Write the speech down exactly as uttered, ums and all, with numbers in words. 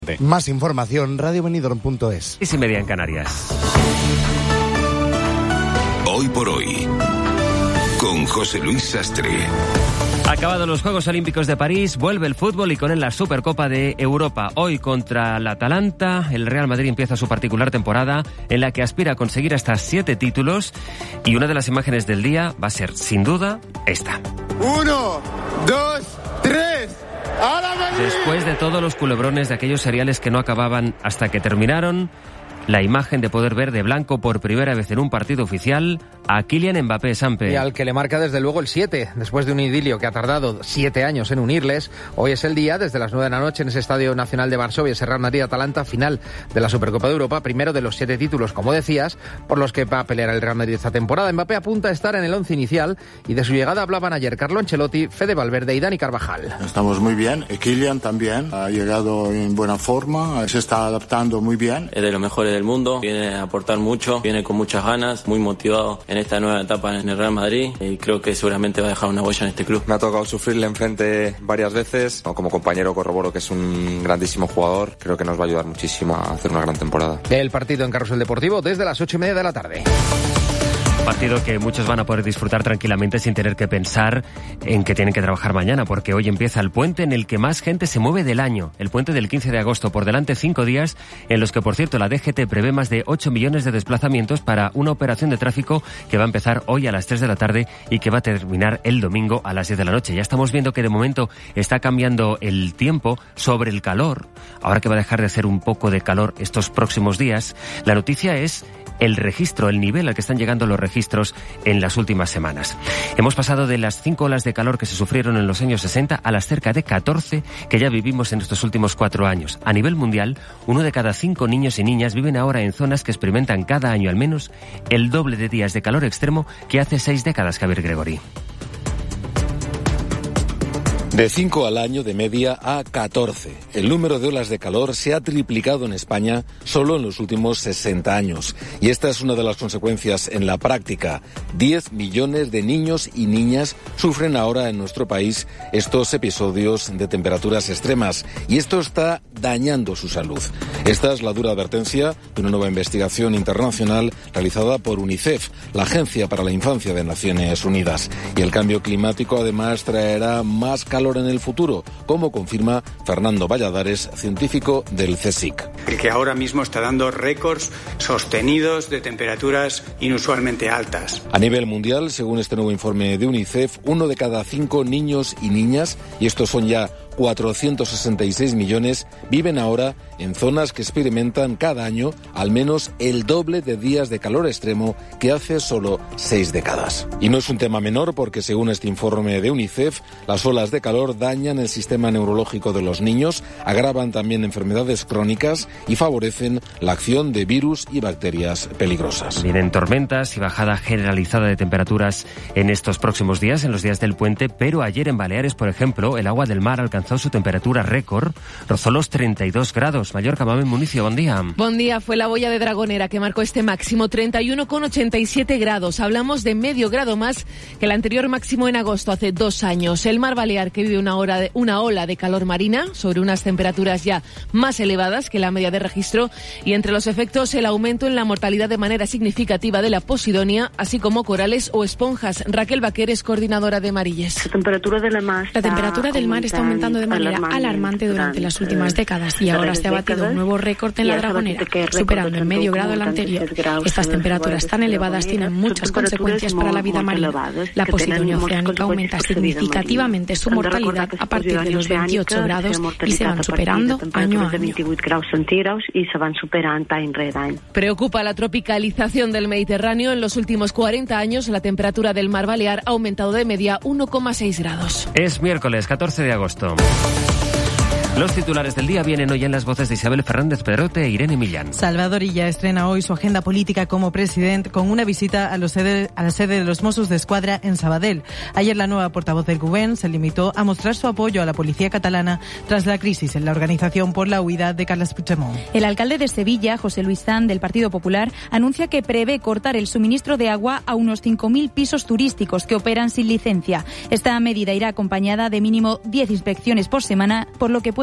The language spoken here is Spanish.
Más información, radio benidorm punto es. Y media en Canarias. Hoy por hoy, con José Luis Sastre. Acabados los Juegos Olímpicos de París, vuelve el fútbol y con él la Supercopa de Europa. Hoy contra el Atalanta, el Real Madrid empieza su particular temporada en la que aspira a conseguir hasta siete títulos y una de las imágenes del día va a ser, sin duda, esta. Uno, dos, tres... Después de todos los culebrones de aquellos seriales que no acababan hasta que terminaron, la imagen de poder ver de blanco por primera vez en un partido oficial a Kylian Mbappé, Sampe. Y al que le marca desde luego el siete, después de un idilio que ha tardado siete años en unirles. Hoy es el día, desde las nueve de la noche en ese Estadio Nacional de Varsovia, ese Real Madrid-Atalanta, final de la Supercopa de Europa, primero de los siete títulos, como decías, por los que va a pelear el Real Madrid esta temporada. Mbappé apunta a estar en el once inicial y de su llegada hablaban ayer Carlo Ancelotti, Fede Valverde y Dani Carvajal. Estamos muy bien, Kylian también ha llegado en buena forma, se está adaptando muy bien. Es de los mejores del mundo, viene a aportar mucho, viene con muchas ganas, muy motivado en esta nueva etapa en el Real Madrid y creo que seguramente va a dejar una huella en este club. Me ha tocado sufrirle enfrente varias veces, como compañero corroboro que es un grandísimo jugador, creo que nos va a ayudar muchísimo a hacer una gran temporada. El partido en Carrusel Deportivo desde las ocho y media de la tarde. Partido que muchos van a poder disfrutar tranquilamente sin tener que pensar en que tienen que trabajar mañana, porque hoy empieza el puente en el que más gente se mueve del año, el puente del quince de agosto. Por delante cinco días en los que, por cierto, la D G T prevé más de ocho millones de desplazamientos para una operación de tráfico que va a empezar hoy a las tres de la tarde y que va a terminar el domingo a las diez de la noche. Ya estamos viendo que de momento está cambiando el tiempo sobre el calor, ahora que va a dejar de hacer un poco de calor estos próximos días. La noticia es el registro, el nivel al que están llegando los registros en las últimas semanas. Hemos pasado de las cinco olas de calor que se sufrieron en los años sesenta a las cerca de catorce que ya vivimos en estos últimos cuatro años. A nivel mundial, uno de cada cinco niños y niñas viven ahora en zonas que experimentan cada año al menos el doble de días de calor extremo que hace seis décadas, Javier Gregory. De cinco al año de media a catorce. El número de olas de calor se ha triplicado en España solo en los últimos sesenta años. Y esta es una de las consecuencias en la práctica. diez millones de niños y niñas sufren ahora en nuestro país estos episodios de temperaturas extremas. Y esto está dañando su salud. Esta es la dura advertencia de una nueva investigación internacional realizada por UNICEF, la Agencia para la Infancia de Naciones Unidas. Y el cambio climático además traerá más calor en el futuro, como confirma Fernando Valladares, científico del CSIC. El que ahora mismo está dando récords sostenidos de temperaturas inusualmente altas. A nivel mundial, según este nuevo informe de UNICEF, uno de cada cinco niños y niñas, y estos son ya cuatrocientos sesenta y seis millones, viven ahora en zonas que experimentan cada año al menos el doble de días de calor extremo que hace solo seis décadas. Y no es un tema menor porque, según este informe de UNICEF, las olas de calor dañan el sistema neurológico de los niños, agravan también enfermedades crónicas y favorecen la acción de virus y bacterias peligrosas. Vienen tormentas y bajada generalizada de temperaturas en estos próximos días, en los días del puente, pero ayer en Baleares, por ejemplo, el agua del mar alcanzó su temperatura récord, rozó los treinta y dos grados. Mallorca, Mamen Municio, buen día. Buen día, fue la boya de Dragonera que marcó este máximo, treinta y uno coma ochenta y siete grados. Hablamos de medio grado más que el anterior máximo en agosto, hace dos años. El mar Balear, que vive una, hora de, una ola de calor marina, sobre unas temperaturas ya más elevadas que la media de registro, y entre los efectos, el aumento en la mortalidad de manera significativa de la posidonia, así como corales o esponjas. Raquel Baquer es coordinadora de Marilles. La temperatura del mar, la temperatura del mar está aumentando de manera alarmante durante las últimas décadas y ahora se ha batido un nuevo récord en la Dragonera, superando en medio grado el anterior. Estas temperaturas tan elevadas tienen muchas consecuencias para la vida marina. La posidonia oceánica aumenta significativamente su mortalidad a partir de los veintiocho grados y se van superando año a año. Preocupa la tropicalización del Mediterráneo. En los últimos cuarenta años, la temperatura del mar Balear ha aumentado de media uno coma seis grados. Es miércoles catorce de agosto. Los titulares del día vienen hoy en las voces de Isabel Fernández Pedrote e Irene Millán. Salvador Illa estrena hoy su agenda política como presidente con una visita a, los sede, a la sede de los Mossos d'Esquadra en Sabadell. Ayer la nueva portavoz del Govern se limitó a mostrar su apoyo a la policía catalana tras la crisis en la organización por la huida de Carles Puigdemont. El alcalde de Sevilla, José Luis Zan, del Partido Popular, anuncia que prevé cortar el suministro de agua a unos cinco mil pisos turísticos que operan sin licencia. Esta medida irá acompañada de mínimo diez inspecciones por semana, por lo que puede